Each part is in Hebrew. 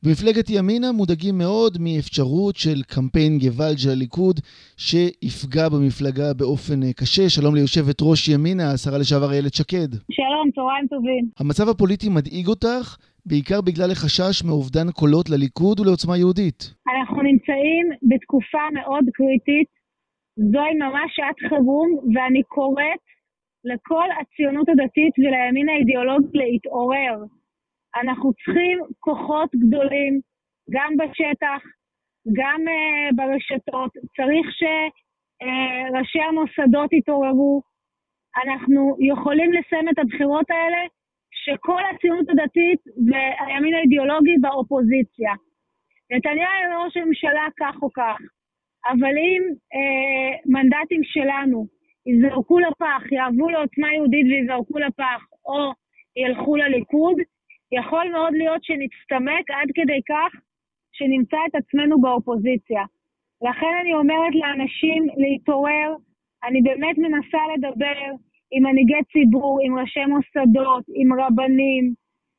במפלגת ימינה מודאגים מאוד מאפשרות של קמפיין גוואלד של הליכוד שיפגע במפלגה באופן קשה. שלום ליושבת ראש ימינה, השרה לשעבר איילת שקד. שלום, צהריים טובים. המצב הפוליטי מדאיג אותך, בעיקר בגלל החשש מאובדן קולות לליכוד ולעוצמה יהודית. אנחנו נמצאים בתקופה מאוד קריטית, זוהי ממש שעת חירום, ואני קוראת לכל הציונות הדתית ולימין האידיאולוגי להתעורר. אנחנו צריכים כוחות גדולים, גם בשטח, גם ברשתות. צריך שראשי המוסדות יתעוררו. אנחנו יכולים לסיים את הבחירות האלה, שכל הציונות הדתית והימין האידיאולוגי באופוזיציה. נתניהו ראש הממשלה כך או כך, אבל אם מנדטים שלנו יזרקו לפח, יעבו לעוצמה יהודית ויזרקו לפח, או ילכו לליכוד, יכול מאוד להיות שנצטמק עד כדי כך שנמצא את עצמנו באופוזיציה. לכן אני אומרת לאנשים להתעורר, אני באמת מנסה לדבר עם מנהיגי ציבור, עם ראשי מוסדות, עם רבנים,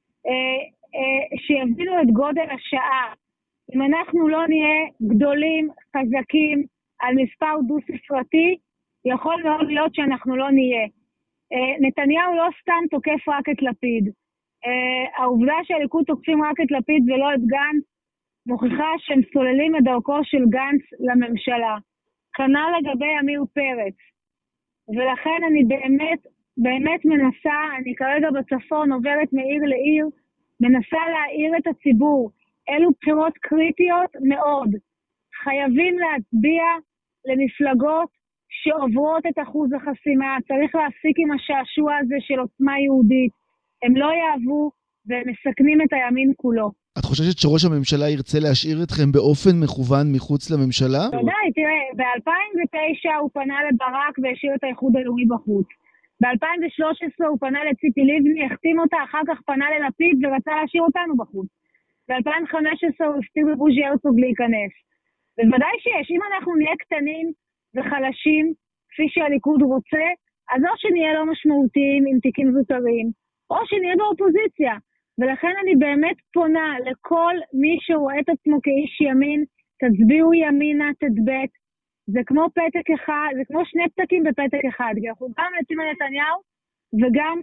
שיבינו את גודל השעה. אם אנחנו לא נהיה גדולים, חזקים, על מספר דו-ספרתי, יכול מאוד להיות שאנחנו לא נהיה. נתניהו לא סתם תוקף רק את לפיד. העובדה שהליכוד תוקפים רק את לפיד ולא את גנץ, מוכיחה שהם סוללים את דרכו של גנץ לממשלה. כנ"ל לגבי עמיר פרץ. ולכן אני באמת מנסה, אני כרגע בצפון עוברת מעיר לעיר, מנסה להעיר את הציבור. אלו בחירות קריטיות מאוד. חייבים להצביע למפלגות שעוברות את אחוז החסימה. צריך להפסיק עם השעשוע הזה של עוצמה יהודית. הם לא יעבו והם מסכנים את הימין כולו. את חוששת שראש הממשלה ירצה להשאיר אתכם באופן מכוון מחוץ לממשלה? ודאי, תראה, ב-2009 הוא פנה לברק והשאיר את האיחוד הלאומי בחוץ. ב-2013 הוא פנה לציפי לבני, החתים אותה, אחר כך פנה ללפיד ורצה להשאיר אותנו בחוץ. ב-2015 הוא הפתיע בבוז'י הרצוג להיכנס. ובוודאי שיש, אם אנחנו נהיה קטנים וחלשים, כפי שהליכוד רוצה, אז או שנהיה לא משמעותיים עם תיקים זוטרים, או שנהיה באופוזיציה. ולכן אני באמת פונה לכל מי שרואה את עצמו כאיש ימין, תצביעו ימינה, תדבק. זה כמו פתק אחד, זה כמו שני פתקים בפתק אחד. כי אנחנו גם יוצאים על נתניהו, וגם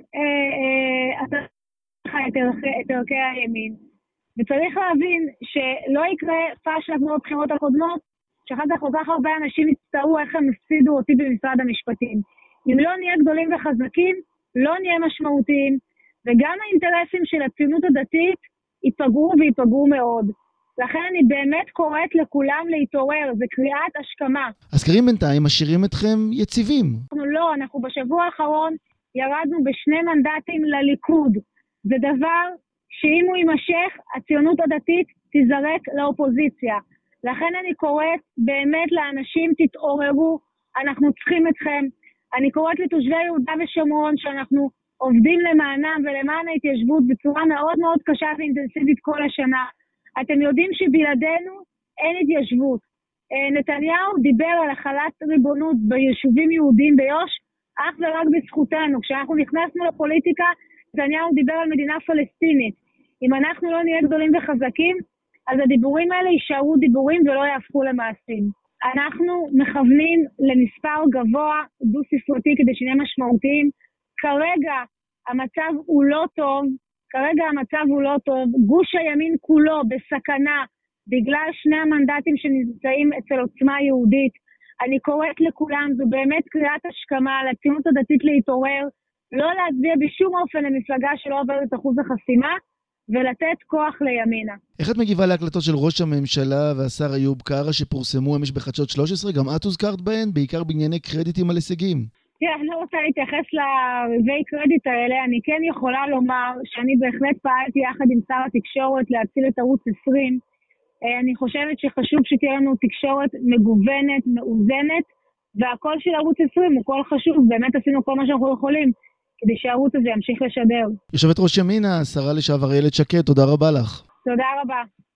את ערכי הימין. וצריך להבין שלא יקרה פשלה כמו בבחירות הקודמות, שאחר כך כל כך הרבה אנשים יצטערו איך הם הפסידו אותי במשרד המשפטים. אם לא נהיה גדולים וחזקים, לא נהיה משמעותיים, וגם האינטרסים של הציונות הדתית ייפגעו ויפגעו מאוד. לכן אני באמת קוראת לכולם להתעורר, זה קריאת השכמה. הסקרים בינתיים משאירים אתכם יציבים. אנחנו בשבוע האחרון ירדנו ב2 מנדטים לליכוד. זה דבר שאם הוא יימשך, הציונות הדתית תזרק לאופוזיציה. לכן אני קוראת באמת לאנשים, תתעוררו, אנחנו צריכים אתכם. אני קוראת לתושבי יהודה ושומרון שאנחנו עובדים למענם ולמען ההתיישבות בצורה מאוד מאוד קשה ואינטנסיבית כל השנה. אתם יודעים שבלעדינו אין התיישבות. נתניהו דיבר על החלת ריבונות ביישובים יהודיים ביו"ש, אך ורק בזכותנו. כשאנחנו נכנסנו לפוליטיקה, נתניהו דיבר על מדינה פלסטינית. אם אנחנו לא נהיה גדולים וחזקים, אז הדיבורים האלה יישארו דיבורים ולא יהפכו למעשים. אנחנו מכוונים למספר גבוה, דו-ספרתי, כדי שנהיה משמעותיים. כרגע המצב הוא לא טוב, גוש הימין כולו בסכנה, בגלל 2 המנדטים שנמצאים אצל עוצמה יהודית. אני קוראת לכולם, זו באמת קריאת השכמה, לציונות הדתית להתעורר, לא להצביע בשום אופן למפלגה שלא עוברת את אחוז החסימה, ולתת כוח לימינה. איך את מגיבה להקלטות של ראש הממשלה והשר איוב קרא שפורסמו אמש בחדשות 13? גם את הוזכרת בהן, בעיקר בענייני קרדיטים על הישגים. תראה, אני לא רוצה להתייחס לרבי קרדיט האלה. אני כן יכולה לומר שאני בהחלט פעלתי יחד עם שר התקשורת להציל את ערוץ 20. אני חושבת שחשוב שתהיה לנו תקשורת מגוונת, מאוזנת, והקול של ערוץ 20 הוא קול חשוב. באמת עשינו כל מה שאנחנו יכולים כדי שהערוץ הזה ימשיך לשדר. יושבת ראש ימינה, השרה לשעבר איילת שקד, תודה רבה לך. תודה רבה.